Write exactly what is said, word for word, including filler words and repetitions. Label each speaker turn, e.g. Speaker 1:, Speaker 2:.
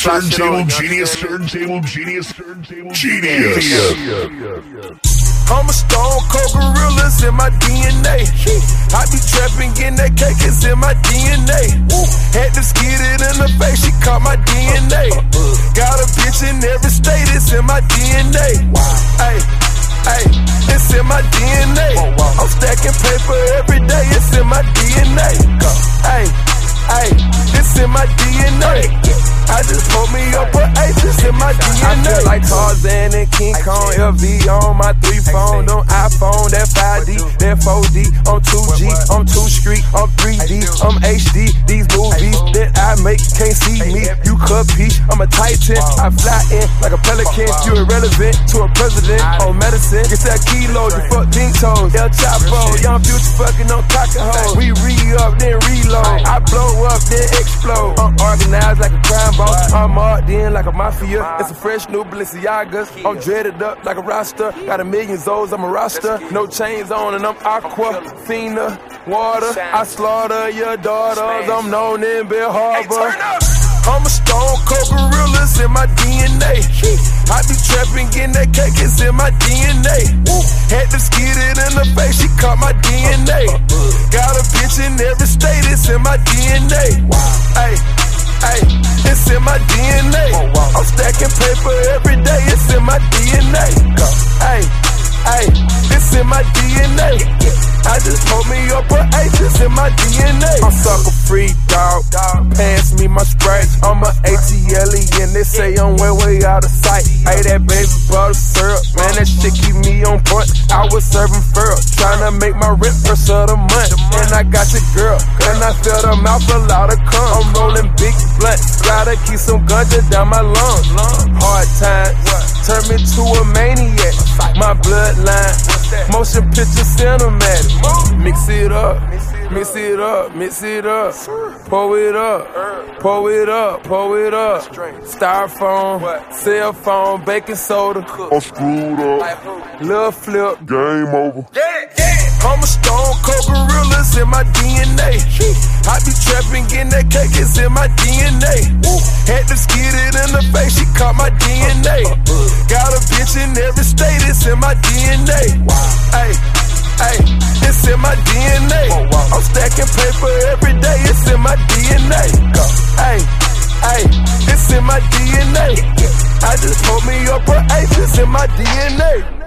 Speaker 1: Turntable genius, turntable genius, turntable genius.
Speaker 2: I'm a stone cold gorilla, it's in my D N A. I be trapping, getting that cake, it's in my D N A. Had to skid it in the face, she caught my D N A. Got a bitch in every state, it's in my D N A. Ay, ay, it's in my D N A. I'm stacking paper every day, it's in my D N A. Ay, ay, it's in my D N A. I just pulled me up with H, it's in my D N A. I feel like Tarzan and King Kong, L V on my three phone, on iPhone, that five D, that four D, I'm two G, I'm two street, I'm three D, I'm H D. These movies that I make can't see me, you could peach, I'm a titan, I fly in like a pelican, you irrelevant to a president on medicine. Get that kilo, you fuck pink toes, El Chapo, young future fucking on cockahole. We re-up, then reload, I blow up, then explode. I'm organized like a crime boss, I'm marked in like a mafia. It's a fresh new Balenciagas, I'm dreaded up like a roster. Got a million Zoes, I'm a roster. No chains on and I'm aqua, Fina, water. I slaughter your daughters, I'm known in Bell Harbor. I'm a stone cold gorilla, it's in my D N A. I be trapping, getting that cake, it's in my D N A. Had to skid it in the face, she caught my D N A. Got a bitch in every state, it's in my D N A. Ay, ay, it's in my D N A. I'm stacking paper every day, it's in my D N A. Ay, ay, it's in my D N A. I just pulled me up with H, it's in my D N A. I'm sucker free, dog. Pass me my Sprite, I'm a A T L E, and they say I'm way, way out of sight. Hey, that baby butter syrup, man, that shit keep me on point. I was serving fur, trying to make my rent first of the month. And I got your girl, and I filled her mouth a lot of cum. I'm rolling big blunts, gotta keep some ganja down my lungs. Hard times, turn me to a maniac. My bloodline, motion picture cinematic. Mix it up, mix it up, mix it up. Pour it up, pour it up, pour it up. Styrofoam, cell phone, baking soda.
Speaker 1: I'm screwed up,
Speaker 2: Lil' flip,
Speaker 1: game over.
Speaker 2: I'm a stone cold gorilla, it's in my D N A. I be trapping, getting that cake, it's in my D N A. Had to skid it in the face, she caught my D N A. Got a bitch in every state, it's in my D N A. Ay, ay, it's in my D N A. I'm stacking paper every day, it's in my D N A. Ay, ay, it's in my D N A. I just pulled me up with H, it's in my D N A.